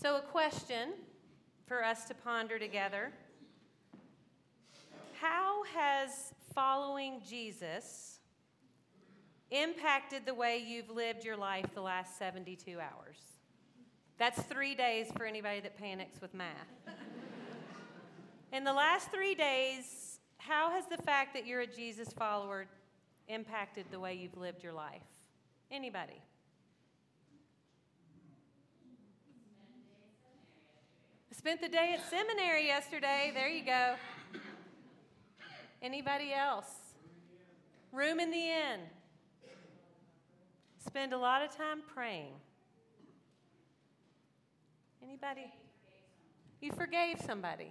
So, a question for us to ponder together. How has following Jesus impacted the way you've lived your life the last 72 hours? That's 3 days for anybody that panics with math. In the last 3 days, how has the fact that you're a Jesus follower impacted the way you've lived your life? Anybody? Spent the day at seminary yesterday. There you go. Anybody else? Room in the inn. Spend a lot of time praying. Anybody? You forgave somebody.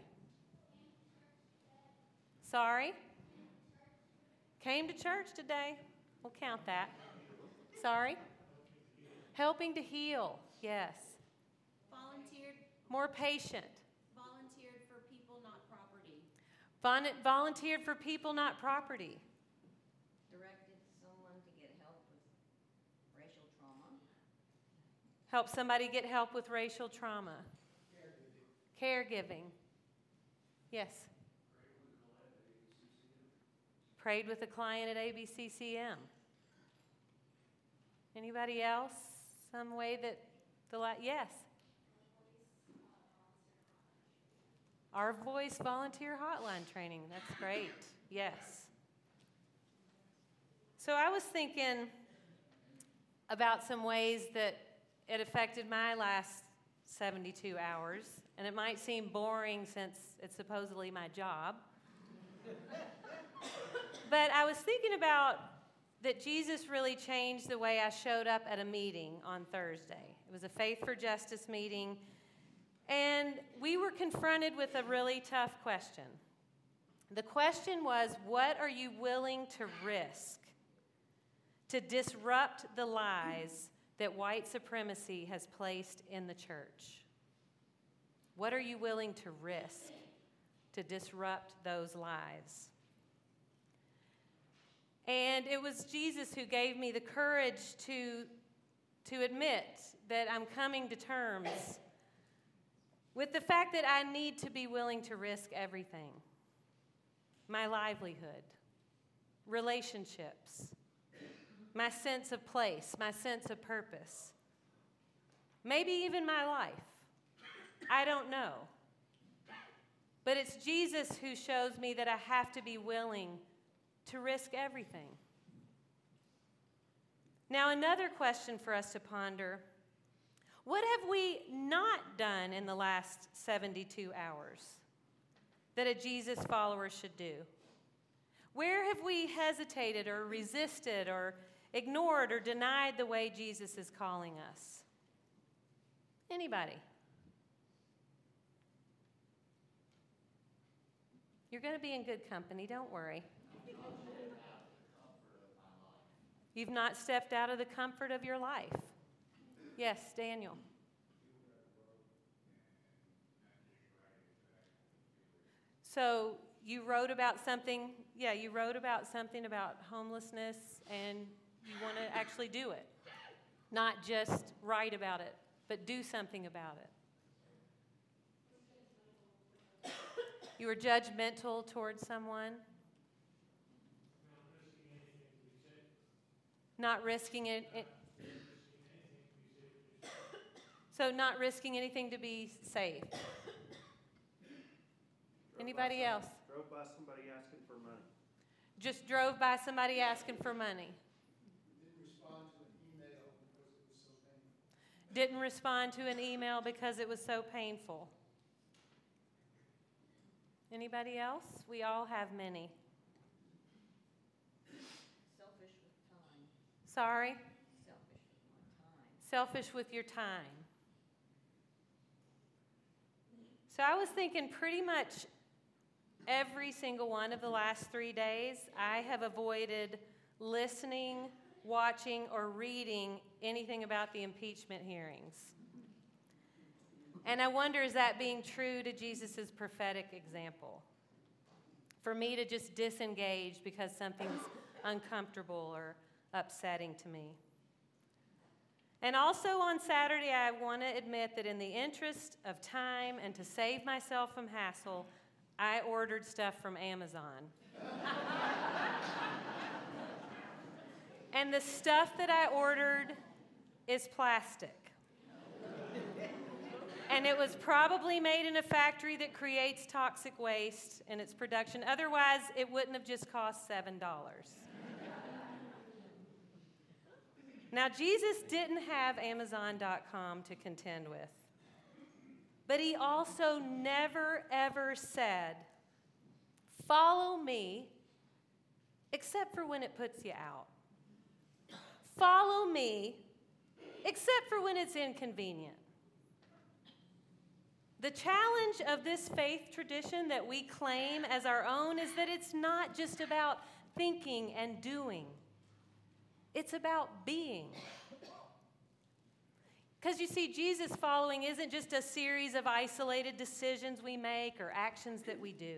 Sorry? Came to church today. We'll count that. Sorry? Helping to heal. Yes. Volunteered. More patient. Volunteered for people, not property. Volunteered for people, not property. Directed someone to get help with racial trauma. Help somebody get help with racial trauma. Caregiving. Yes. Prayed with a client at ABCCM. Anybody else? Some way that yes. Our Voice volunteer hotline training. That's great. Yes. So I was thinking about some ways that it affected my last 72 hours, and it might seem boring since it's supposedly my job. But I was thinking about that Jesus really changed the way I showed up at a meeting on Thursday. It was a Faith for Justice meeting, and we were confronted with a really tough question. The question was, what are you willing to risk to disrupt the lies that white supremacy has placed in the church? What are you willing to risk to disrupt those lies? And it was Jesus who gave me the courage to admit that I'm coming to terms with the fact that I need to be willing to risk everything. My livelihood, relationships, my sense of place, my sense of purpose, maybe even my life. I don't know. But it's Jesus who shows me that I have to be willing to risk everything. Now, another question for us to ponder. What have we not done in the last 72 hours that a Jesus follower should do? Where have we hesitated or resisted or ignored or denied the way Jesus is calling us? Anybody? You're going to be in good company, don't worry. You've not stepped out of the comfort of your life. Yes, Daniel. So you wrote about something, you wrote about something about homelessness, and you want to actually do it. Not just write about it, but do something about it. You were judgmental towards someone. Not risking it. So not risking anything to be safe. Anybody else? Drove by somebody asking for money. Just drove by somebody asking for money. Didn't respond to an email because it was so painful. Anybody else? We all have many. Selfish with time. Sorry? Selfish with my time. Selfish with your time. So I was thinking pretty much every single one of the last 3 days, I have avoided listening, watching, or reading anything about the impeachment hearings. And I wonder, is that being true to Jesus' prophetic example? For me to just disengage because something's uncomfortable or upsetting to me. And also on Saturday, I want to admit that in the interest of time and to save myself from hassle, I ordered stuff from Amazon. And the stuff that I ordered is plastic. And it was probably made in a factory that creates toxic waste in its production. Otherwise, it wouldn't have just cost $7. Now, Jesus didn't have Amazon.com to contend with. But he also never, ever said, "Follow me," except for when it puts you out. "Follow me," except for when it's inconvenient. The challenge of this faith tradition that we claim as our own is that it's not just about thinking and doing. It's about being. Because you see, Jesus following isn't just a series of isolated decisions we make or actions that we do.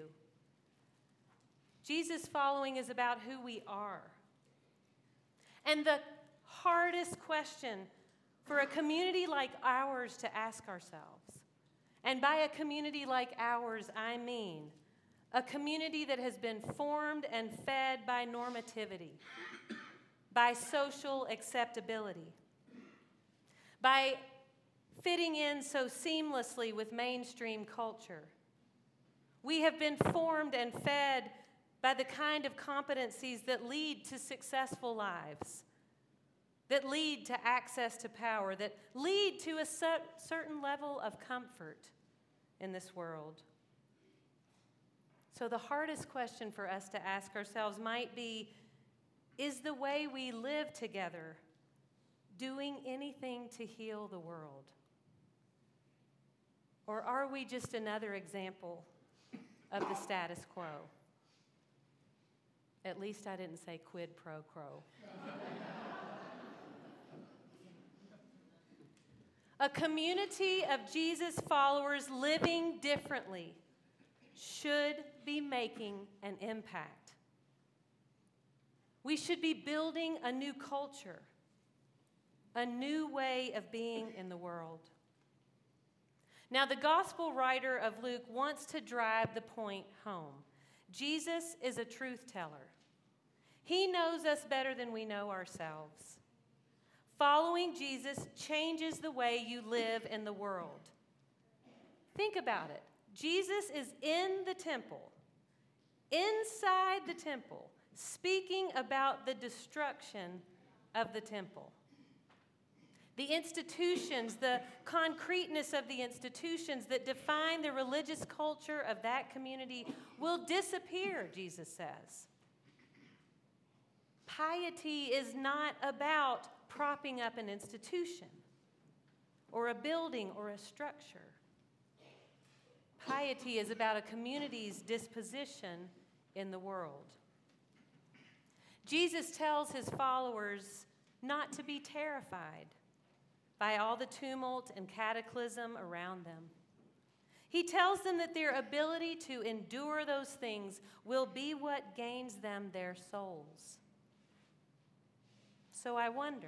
Jesus following is about who we are. And the hardest question for a community like ours to ask ourselves, and by a community like ours, I mean a community that has been formed and fed by normativity, by social acceptability, by fitting in so seamlessly with mainstream culture. We have been formed and fed by the kind of competencies that lead to successful lives, that lead to access to power, that lead to a certain level of comfort in this world. So the hardest question for us to ask ourselves might be, is the way we live together doing anything to heal the world? Or are we just another example of the status quo? At least I didn't say quid pro quo. A community of Jesus followers living differently should be making an impact. We should be building a new culture, a new way of being in the world. Now, the gospel writer of Luke wants to drive the point home. Jesus is a truth teller. He knows us better than we know ourselves. Following Jesus changes the way you live in the world. Think about it. Jesus is in the temple, inside the temple, speaking about the destruction of the temple. The institutions, the concreteness of the institutions that define the religious culture of that community will disappear, Jesus says. Piety is not about propping up an institution or a building or a structure. Piety is about a community's disposition in the world. Jesus tells his followers not to be terrified by all the tumult and cataclysm around them. He tells them that their ability to endure those things will be what gains them their souls. So I wonder,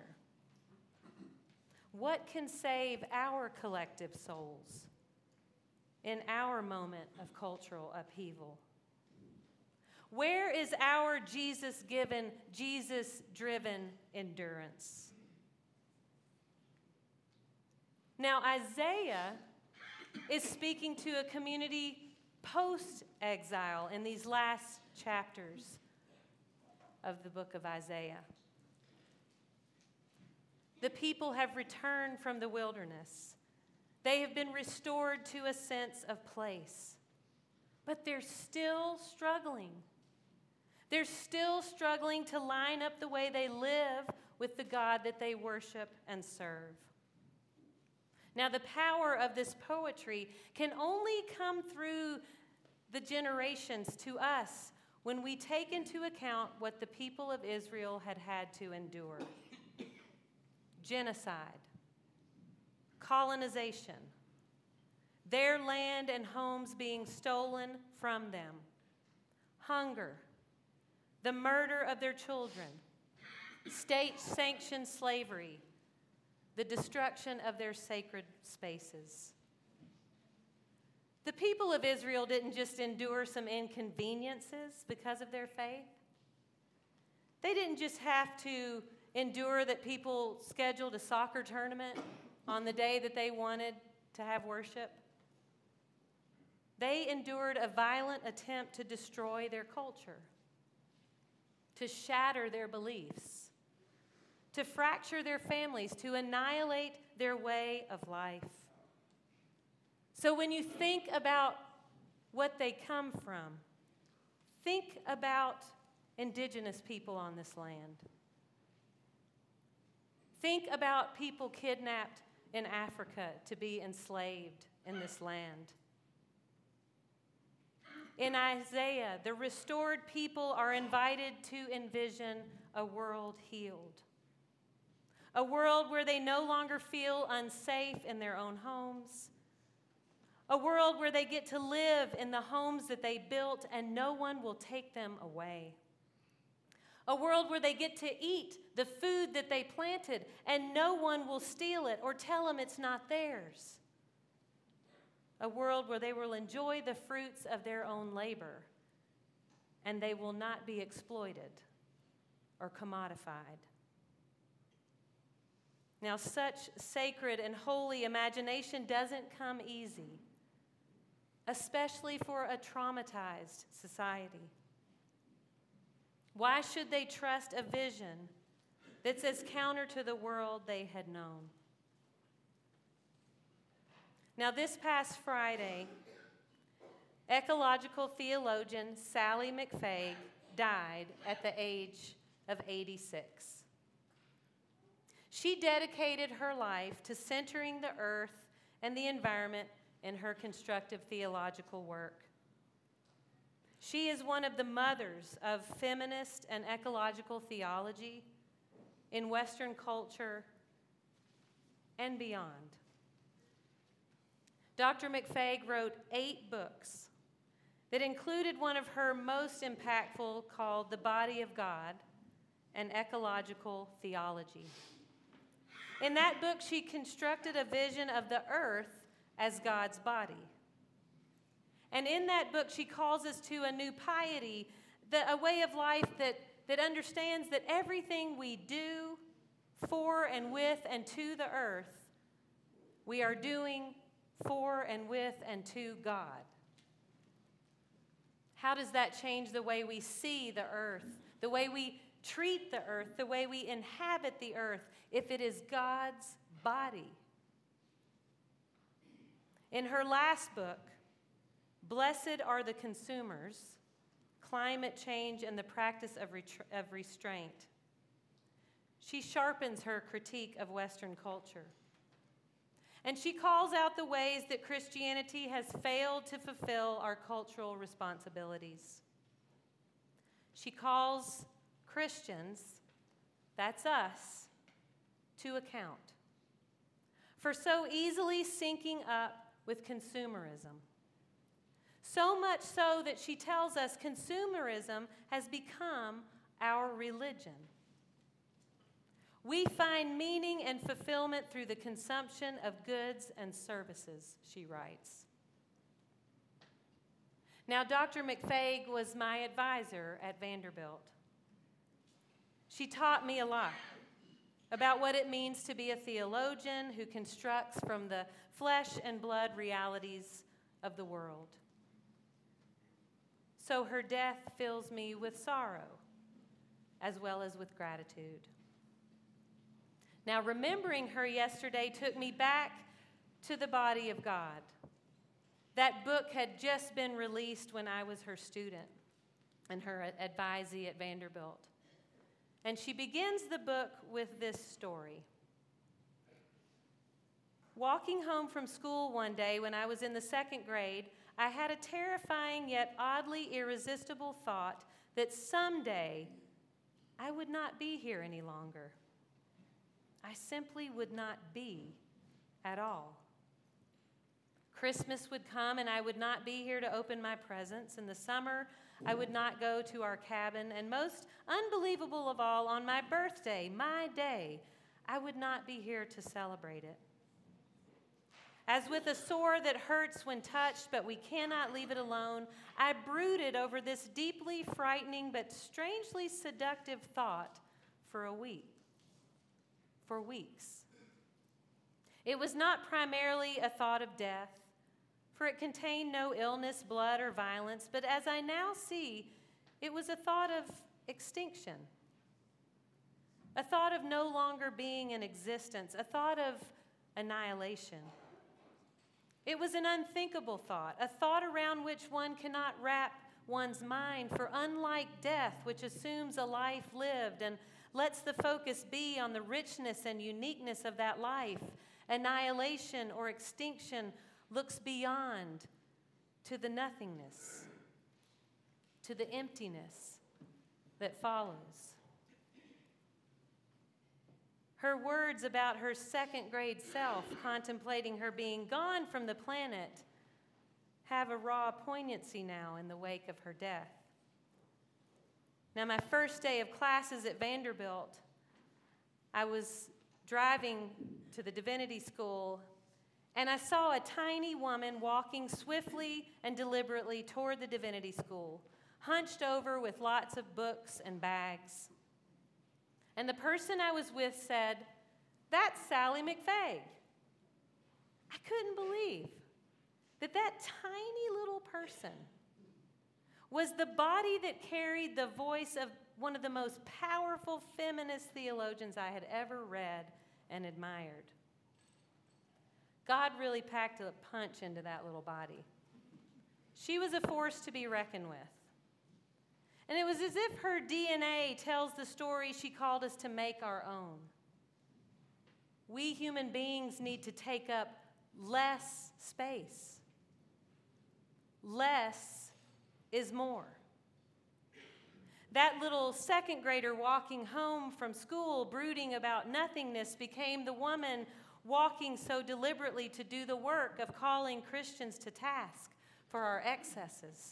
what can save our collective souls in our moment of cultural upheaval? Where is our Jesus-given, Jesus-driven endurance? Now, Isaiah is speaking to a community post-exile in these last chapters of the book of Isaiah. The people have returned from the wilderness. They have been restored to a sense of place. But they're still struggling. They're still struggling to line up the way they live with the God that they worship and serve. Now, the power of this poetry can only come through the generations to us when we take into account what the people of Israel had had to endure. Genocide, colonization, their land and homes being stolen from them, hunger, the murder of their children, state-sanctioned slavery, the destruction of their sacred spaces. The people of Israel didn't just endure some inconveniences because of their faith. They didn't just have to endure that people scheduled a soccer tournament on the day that they wanted to have worship. They endured a violent attempt to destroy their culture, to shatter their beliefs, to fracture their families, to annihilate their way of life. So when you think about what they come from, think about indigenous people on this land. Think about people kidnapped in Africa to be enslaved in this land. In Isaiah, the restored people are invited to envision a world healed. A world where they no longer feel unsafe in their own homes. A world where they get to live in the homes that they built and no one will take them away. A world where they get to eat the food that they planted and no one will steal it or tell them it's not theirs. A world where they will enjoy the fruits of their own labor and they will not be exploited or commodified. Now, such sacred and holy imagination doesn't come easy, especially for a traumatized society. Why should they trust a vision that's as counter to the world they had known? Now, this past Friday, ecological theologian Sally McFague died at the age of 86. She dedicated her life to centering the earth and the environment in her constructive theological work. She is one of the mothers of feminist and ecological theology in Western culture and beyond. Dr. McFague wrote 8 books that included one of her most impactful called The Body of God, an Ecological Theology. In that book, she constructed a vision of the earth as God's body. And in that book, she calls us to a new piety, a way of life that understands that everything we do for and with and to the earth, we are doing for and with and to God. How does that change the way we see the earth, the way we treat the earth, the way we inhabit the earth, if it is God's body? In her last book, Blessed Are the Consumers, Climate Change and the Practice of Restraint, she sharpens her critique of Western culture. And she calls out the ways that Christianity has failed to fulfill our cultural responsibilities. She calls Christians, that's us, to account for so easily syncing up with consumerism. So much so that she tells us consumerism has become our religion. We find meaning and fulfillment through the consumption of goods and services, she writes. Now, Dr. McFague was my advisor at Vanderbilt. She taught me a lot about what it means to be a theologian who constructs from the flesh and blood realities of the world. So her death fills me with sorrow as well as with gratitude. Now, remembering her yesterday took me back to The Body of God. That book had just been released when I was her student and her advisee at Vanderbilt. And she begins the book with this story. Walking home from school one day when I was in the 2nd grade, I had a terrifying yet oddly irresistible thought that someday I would not be here any longer. I simply would not be at all. Christmas would come and I would not be here to open my presents. In the summer, I would not go to our cabin. And most unbelievable of all, on my birthday, my day, I would not be here to celebrate it. As with a sore that hurts when touched, but we cannot leave it alone, I brooded over this deeply frightening but strangely seductive thought for weeks. It was not primarily a thought of death, for it contained no illness, blood, or violence, but as I now see, it was a thought of extinction, a thought of no longer being in existence, a thought of annihilation. It was an unthinkable thought, a thought around which one cannot wrap one's mind, for unlike death, which assumes a life lived and lets the focus be on the richness and uniqueness of that life, annihilation or extinction looks beyond to the nothingness, to the emptiness that follows. Her words about her second grade self, contemplating her being gone from the planet, have a raw poignancy now in the wake of her death. Now, my first day of classes at Vanderbilt, I was driving to the divinity school, and I saw a tiny woman walking swiftly and deliberately toward the divinity school, hunched over with lots of books and bags. And the person I was with said, "That's Sally McFaig." I couldn't believe that tiny little person was the body that carried the voice of one of the most powerful feminist theologians I had ever read and admired. God really packed a punch into that little body. She was a force to be reckoned with. And it was as if her DNA tells the story she called us to make our own. We human beings need to take up less space. Less is more. That little second grader walking home from school, brooding about nothingness, became the woman walking so deliberately to do the work of calling Christians to task for our excesses.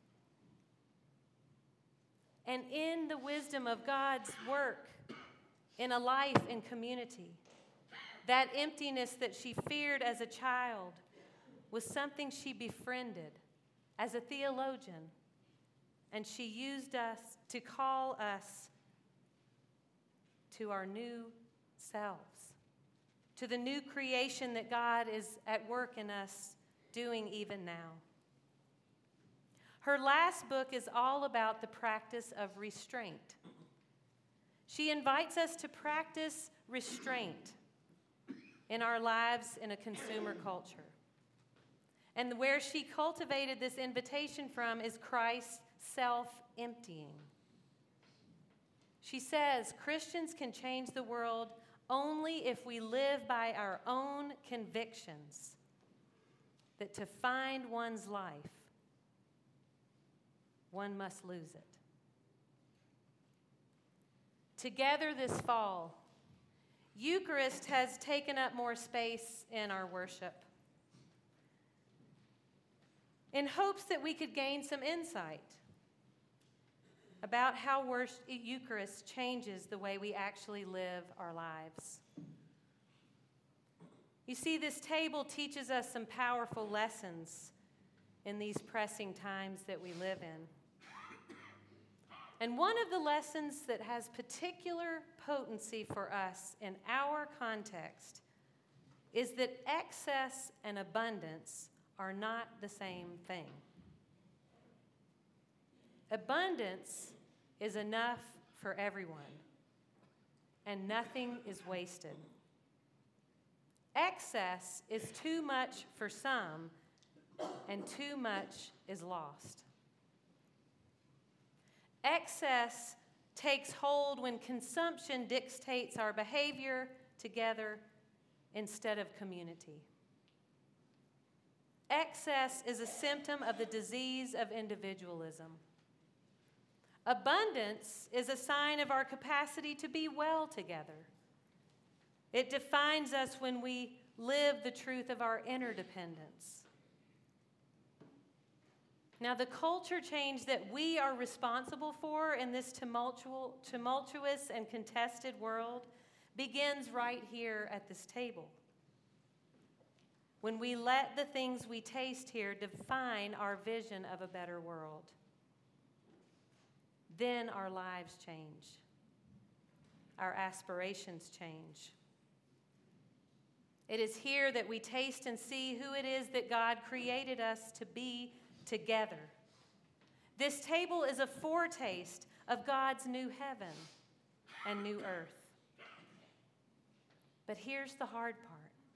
And in the wisdom of God's work in a life in community, that emptiness that she feared as a child was something she befriended as a theologian, and she used us to call us to our new selves, to the new creation that God is at work in us doing even now. Her last book is all about the practice of restraint. She invites us to practice restraint in our lives in a consumer culture. And where she cultivated this invitation from is Christ's self-emptying. She says Christians can change the world only if we live by our own convictions that to find one's life, one must lose it. Together this fall, Eucharist has taken up more space in our worship in hopes that we could gain some insight about how Eucharist changes the way we actually live our lives. You see, this table teaches us some powerful lessons in these pressing times that we live in. And one of the lessons that has particular potency for us in our context is that excess and abundance are not the same thing. Abundance is enough for everyone, and nothing is wasted. Excess is too much for some, and too much is lost. Excess takes hold when consumption dictates our behavior together instead of community. Excess is a symptom of the disease of individualism. Abundance is a sign of our capacity to be well together. It defines us when we live the truth of our interdependence. Now, the culture change that we are responsible for in this tumultuous and contested world begins right here at this table. When we let the things we taste here define our vision of a better world, then our lives change. Our aspirations change. It is here that we taste and see who it is that God created us to be together. This table is a foretaste of God's new heaven and new earth. But here's the hard part.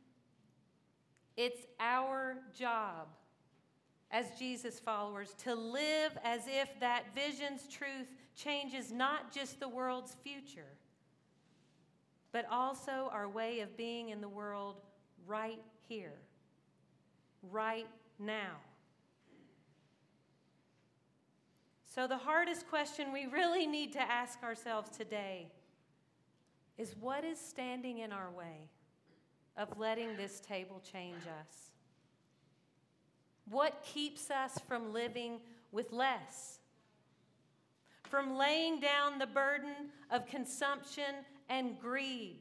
It's our job as Jesus followers to live as if that vision's truth changes not just the world's future, but also our way of being in the world right here, right now. So the hardest question we really need to ask ourselves today is, what is standing in our way of letting this table change us? What keeps us from living with less? From laying down the burden of consumption and greed?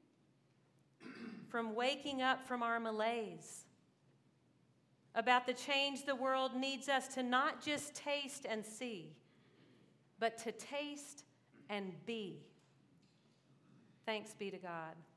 From waking up from our malaise about the change the world needs us to not just taste and see, but to taste and be. Thanks be to God.